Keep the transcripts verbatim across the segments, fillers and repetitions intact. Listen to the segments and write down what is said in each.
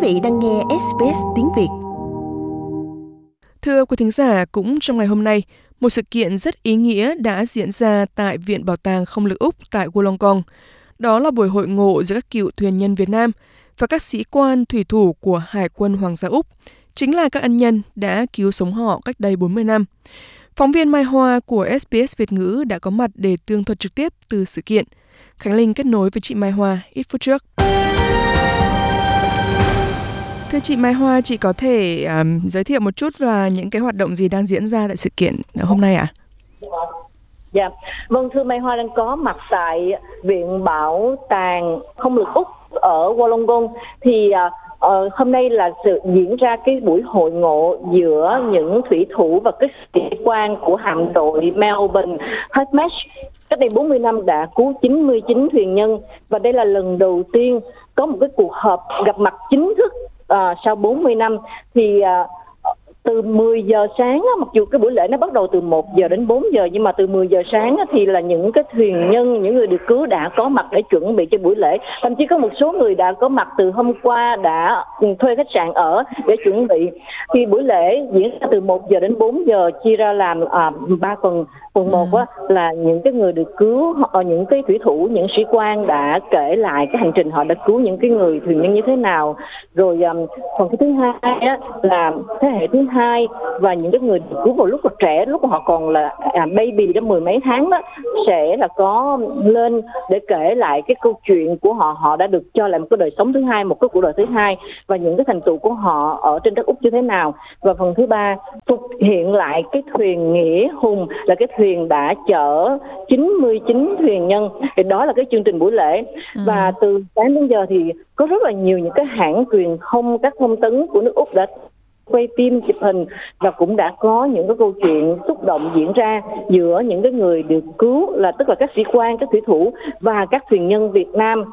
vị đang nghe ét bê ét tiếng Việt. Thưa quý thính giả, cũng trong ngày hôm nay, một sự kiện rất ý nghĩa đã diễn ra tại Viện Bảo tàng Không lực Úc tại Wollongong. Đó là buổi hội ngộ giữa các cựu thuyền nhân Việt Nam và các sĩ quan thủy thủ của Hải quân Hoàng gia Úc, chính là các ân nhân đã cứu sống họ cách đây bốn mươi năm. Phóng viên Mai Hoa của ét bê ét Việt ngữ đã có mặt để tường thuật trực tiếp từ sự kiện. Khánh Linh kết nối với chị Mai Hoa ít phút trước. Thưa chị Mai Hoa, chị có thể um, giới thiệu một chút là những cái hoạt động gì đang diễn ra tại sự kiện hôm nay ạ? À? Dạ, vâng, thưa Mai Hoa đang có mặt tại Viện Bảo tàng Không lực Úc ở Wollongong. Thì uh, hôm nay là sự diễn ra cái buổi hội ngộ giữa những thủy thủ và các sĩ quan của hạm đội Melbourne Hermes. Cách đây bốn mươi năm đã cứu chín mươi chín thuyền nhân, và đây là lần đầu tiên có một cái cuộc họp gặp mặt chính thức À, sau bốn mươi năm. Thì à, từ mười giờ sáng, mặc dù cái buổi lễ nó bắt đầu từ một giờ đến bốn giờ, nhưng mà từ mười giờ sáng thì là những cái thuyền nhân, những người được cứu đã có mặt để chuẩn bị cho buổi lễ. Thậm chí có một số người đã có mặt từ hôm qua, đã thuê khách sạn ở để chuẩn bị. Thì buổi lễ diễn ra từ một giờ đến bốn giờ, chia ra làm à, ba phần. Phần một á, là những cái người được cứu, hoặc những cái thủy thủ, những sĩ quan đã kể lại cái hành trình họ đã cứu những cái người thuyền nhân như thế nào. Rồi um, phần cái thứ hai á, là thế hệ thứ hai và những cái người được cứu vào lúc còn trẻ, lúc mà họ còn là à, baby đó, mười mấy tháng đó, sẽ là có lên để kể lại cái câu chuyện của họ. Họ đã được cho lại một cái đời sống thứ hai, một cái cuộc đời thứ hai, và những cái thành tựu của họ ở trên đất Úc như thế nào. Và phần thứ ba, thực hiện lại cái thuyền Nghĩa Hùng, là cái thuyền đã chở chín mươi chín thuyền nhân. Thì đó là cái chương trình buổi lễ. Ừ. Và từ sáng đến giờ thì có rất là nhiều những cái hãng truyền thông, các thông tấn của nước Úc đã quay phim, chụp hình, và cũng đã có những cái câu chuyện xúc động diễn ra giữa những cái người được cứu, là tức là các sĩ quan, các thủy thủ và các thuyền nhân Việt Nam.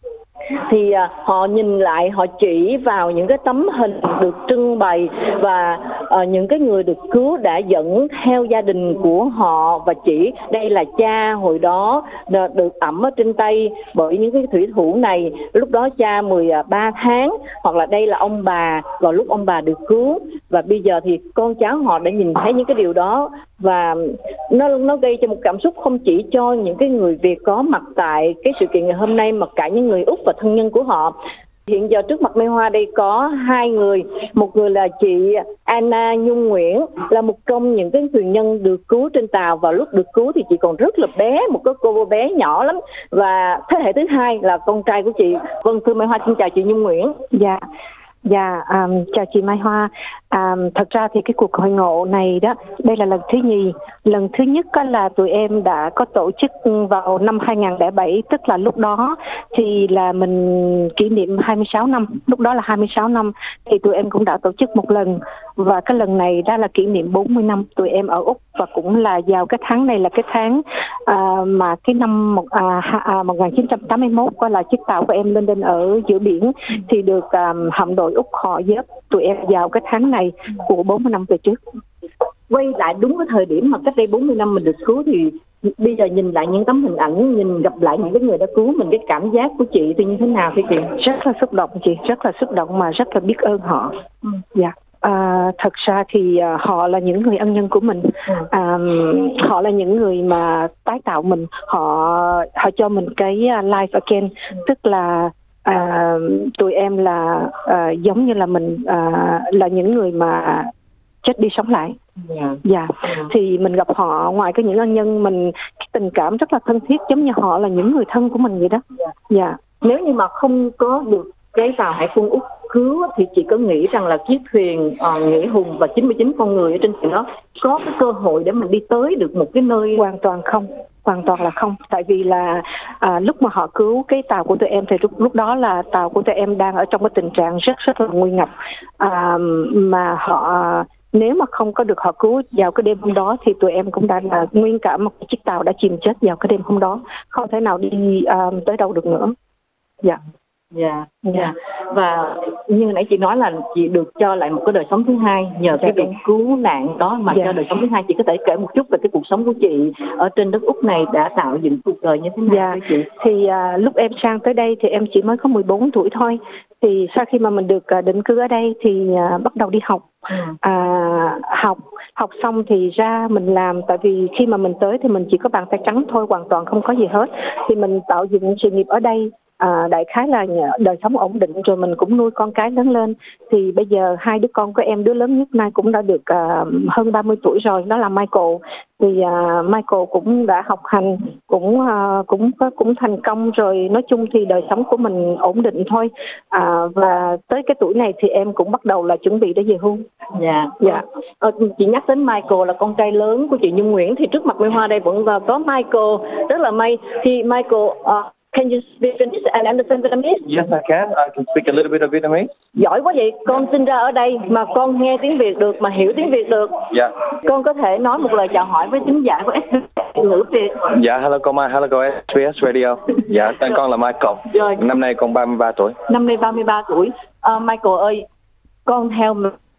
Thì à, họ nhìn lại, họ chỉ vào những cái tấm hình được trưng bày, và à, những cái người được cứu đã dẫn theo gia đình của họ, và chỉ đây là cha hồi đó được ẵm ở trên tay bởi những cái thủy thủ này, lúc đó cha mười ba tháng, hoặc là đây là ông bà vào lúc ông bà được cứu, và bây giờ thì con cháu họ đã nhìn thấy những cái điều đó. Và nó nó gây cho một cảm xúc không chỉ cho những cái người Việt có mặt tại cái sự kiện ngày hôm nay, mà cả những người Úc và thân nhân của họ. Hiện giờ trước mặt Mai Hoa đây có hai người. Một người là chị Anna Nhung Nguyễn, là một trong những cái thuyền nhân được cứu trên tàu. Và lúc được cứu thì chị còn rất là bé, một cái cô bé nhỏ lắm. Và thế hệ thứ hai là con trai của chị. Vâng, thưa Mai Hoa, xin chào chị Nhung Nguyễn. Dạ. Dạ, um, chào chị Mai Hoa. Um, thật ra thì cái cuộc hội ngộ này đó, đây là lần thứ nhì. Lần thứ nhất đó là tụi em đã có tổ chức vào năm hai không không bảy, tức là lúc đó thì là mình kỷ niệm hai mươi sáu năm. Lúc đó là hai mươi sáu năm thì tụi em cũng đã tổ chức một lần. Và cái lần này đó là kỷ niệm bốn mươi năm tụi em ở Úc. Và cũng là vào cái tháng này là cái tháng uh, mà cái năm một, uh, một nghìn chín trăm tám mươi mốt có là chiếc tàu của em lên đên ở giữa biển, thì được um, hạm đội Úc họ giúp tụi em vào cái tháng này của bốn mươi năm về trước. Quay lại đúng cái thời điểm mà cách đây bốn mươi năm mình được cứu, thì bây giờ nhìn lại những tấm hình ảnh, nhìn gặp lại những cái người đã cứu mình, cái cảm giác của chị thì như thế nào thưa chị? Rất là xúc động chị, rất là xúc động mà rất là biết ơn họ. Ừ. Dạ. À, thật ra thì uh, họ là những người ân nhân của mình. À, họ là những người mà tái tạo mình, họ họ cho mình cái uh, life again, tức là À, tụi em là à, giống như là mình à, là những người mà chết đi sống lại. Dạ. Dạ. Yeah. Thì mình gặp họ, ngoài cái những ân nhân, mình tình cảm rất là thân thiết, giống như họ là những người thân của mình vậy đó. Dạ. Yeah. Yeah. Nếu như mà không có được cái tàu Hải quân Úc cứu thì chị có nghĩ rằng là chiếc thuyền uh, Nghĩa Hùng và chín mươi chín con người ở trên thuyền đó có cái cơ hội để mình đi tới được một cái nơi? Hoàn toàn không. Hoàn toàn là không. Tại vì là à, lúc mà họ cứu cái tàu của tụi em thì lúc, lúc đó là tàu của tụi em đang ở trong cái tình trạng rất rất là nguy ngập. À, mà họ nếu mà không có được họ cứu vào cái đêm hôm đó thì tụi em cũng đã là nguyên cả một chiếc tàu đã chìm chết vào cái đêm hôm đó, không thể nào đi um, tới đâu được nữa. Dạ. Dạ, dạ. Và như nãy chị nói là chị được cho lại một cái đời sống thứ hai nhờ cái việc cứu nạn đó mà cho đời sống thứ hai. Chị có thể kể một chút về cái cuộc sống của chị ở trên đất Úc này đã tạo dựng cuộc đời như thế nào? Dạ, chị? Thì uh, lúc em sang tới đây thì em chỉ mới có mười bốn tuổi thôi. Thì sau khi mà mình được uh, định cư ở đây thì uh, bắt đầu đi học. À, học học xong thì ra mình làm, tại vì khi mà mình tới thì mình chỉ có bàn tay trắng thôi, hoàn toàn không có gì hết. Thì mình tạo dựng sự nghiệp ở đây. À, đại khái là đời sống ổn định rồi mình cũng nuôi con cái lớn lên. Thì bây giờ hai đứa con của em, đứa lớn nhất nay cũng đã được uh, hơn ba mươi tuổi rồi, đó là Michael. Thì uh, Michael cũng đã học hành, cũng uh, cũng cũng thành công rồi. Nói chung thì đời sống của mình ổn định thôi. À, và tới cái tuổi này thì em cũng bắt đầu là chuẩn bị để về hưu. Dạ, dạ. Ờ, chị nhắc đến Michael là con trai lớn của chị Nhung Nguyễn, thì trước mặt Mai Hoa đây vẫn có Michael, rất là may. Thì Michael, uh, can you speak Vietnamese and understand Vietnamese? Yes, I can. I can speak a little bit of Vietnamese. Giỏi quá vậy, con sinh ra ở đây mà con nghe tiếng Việt được, mà hiểu tiếng Việt được. Dạ. Con có thể nói một lời chào hỏi với thính giả của ét bê ét ngữ Việt. Dạ, hello con Mai, hello con ét bê ét Radio. Dạ, tên con là Michael. Rồi. Năm nay con ba mươi ba tuổi. Năm nay ba mươi ba tuổi. Uh, Michael ơi, con theo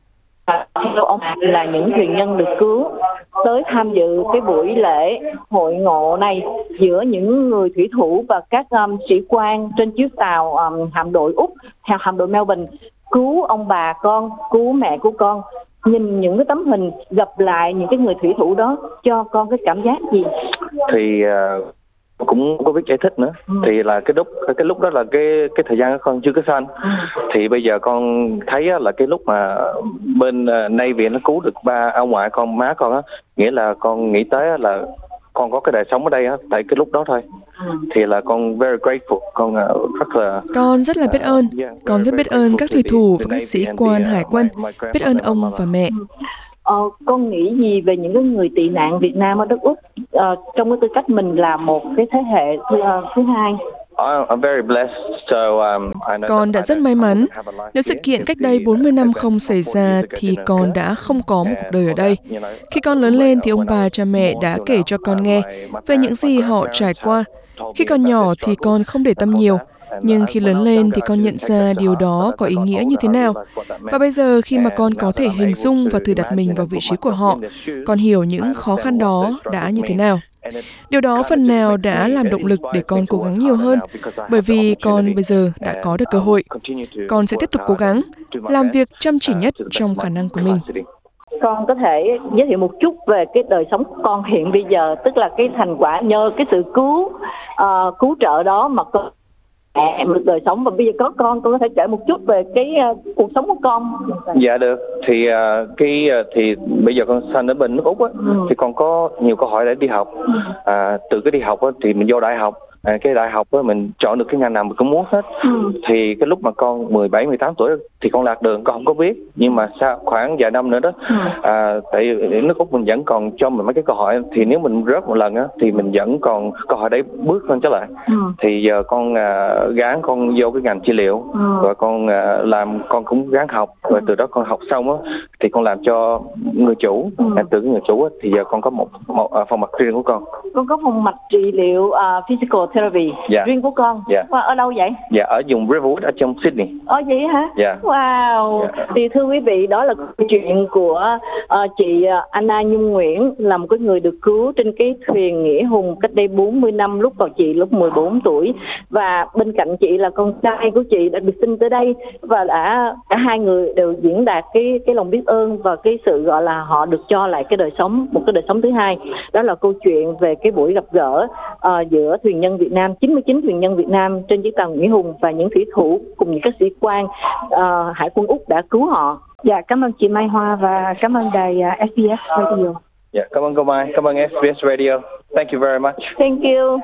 theo ông là những thuyền nhân được cứu tới tham dự cái buổi lễ hội ngộ này giữa những người thủy thủ và các um, sĩ quan trên chiếc tàu um, hạm đội Úc, theo hạm đội Melbourne, cứu ông bà con, cứu mẹ của con. Nhìn những cái tấm hình gặp lại những cái người thủy thủ đó, cho con cái cảm giác gì? Thì uh, cũng có biết giải thích nữa. Ừ. Thì là cái lúc cái lúc đó là cái cái thời gian con chưa có sanh. Ừ. Thì bây giờ con thấy là cái lúc mà bên uh, Navy nó cứu được ba ông ngoại con, má con á, nghĩa là con nghĩ tới là con có cái đời sống ở đây á, tại cái lúc đó thôi. Ừ. Thì là con very grateful, con uh, rất là con rất là biết ơn, uh, yeah, con rất biết ơn các thủy thủ và các sĩ quan hải quân, biết ơn ông và mẹ. Ờ, con nghĩ gì về những cái người tị nạn Việt Nam ở đất Úc, ờ, trong cái tư cách mình là một cái thế hệ thứ, uh, thứ hai? I'm very blessed. So, um, con đã rất may mắn. Nếu sự kiện cách đây bốn mươi năm không xảy ra thì con đã không có một cuộc đời ở đây. Khi con lớn lên thì ông bà cha mẹ đã kể cho con nghe về những gì họ trải qua. Khi còn nhỏ thì con không để tâm nhiều. Nhưng khi lớn lên thì con nhận ra điều đó có ý nghĩa như thế nào. Và bây giờ khi mà con có thể hình dung và thử đặt mình vào vị trí của họ, con hiểu những khó khăn đó đã như thế nào. Điều đó phần nào đã làm động lực để con cố gắng nhiều hơn, bởi vì con bây giờ đã có được cơ hội. Con sẽ tiếp tục cố gắng, làm việc chăm chỉ nhất trong khả năng của mình. Con có thể giới thiệu một chút về cái đời sống của con hiện bây giờ, tức là cái thành quả nhờ cái sự cứu uh, cứu trợ đó mà con được đời sống, và bây giờ có con con có thể kể một chút về cái uh, cuộc sống của con. Dạ được. Thì uh, cái uh, thì bây giờ con sinh ở bên nước Úc á, ừ. thì con có nhiều câu hỏi để đi học. À, từ cái đi học á, thì mình vô đại học. À, cái đại học á, mình chọn được cái ngành nào mình cũng muốn hết. Ừ. Thì cái lúc mà con mười bảy, mười tám tuổi thì con lạc đường, con không có biết. Nhưng mà sau khoảng vài năm nữa đó, ừ. à, tại nước Úc mình vẫn còn cho mình mấy cái câu hỏi. Thì nếu mình rớt một lần á, thì mình vẫn còn câu hỏi để bước lên trở lại. Ừ. Thì giờ con à, gán con vô cái ngành trị liệu. Ừ. Rồi con à, làm, con cũng gán học. Rồi từ đó con học xong á, thì con làm cho người chủ. Ừ. À, từ cái người chủ á, thì giờ con có một, một à, phòng mạch riêng của con. Con có phòng mạch trị liệu uh, physical therapy dạ. riêng của con. Dạ. Và ở đâu vậy? Dạ, ở vùng Riverwood ở trong Sydney. Ờ vậy hả? Dạ. Wow. Dạ. Thì thưa quý vị, đó là câu chuyện của uh, chị Anna Nhung Nguyễn, là một cái người được cứu trên cái thuyền Nghĩa Hùng cách đây bốn mươi năm, lúc vào chị lúc mười bốn tuổi. Và bên cạnh chị là con trai của chị đã được sinh tới đây, và đã cả hai người đều diễn đạt cái cái lòng biết ơn và cái sự gọi là họ được cho lại cái đời sống, một cái đời sống thứ hai. Đó là câu chuyện về cái buổi gặp gỡ uh, giữa thuyền nhân Việt Nam, chín mươi chín thuyền nhân Việt Nam trên chiếc tàu Nghĩa Hùng, và những thủy thủ cùng những các sĩ quan uh, Hải quân Úc đã cứu họ. Dạ, cảm ơn chị Mai Hoa và cảm ơn đài uh, ét bê ét Radio. Dạ, cảm ơn cô Mai, cảm ơn ét bê ét Radio. Thank you very much. Thank you.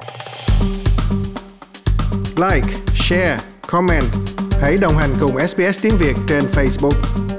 Like, share, comment. Hãy đồng hành cùng ét bê ét tiếng Việt trên Facebook.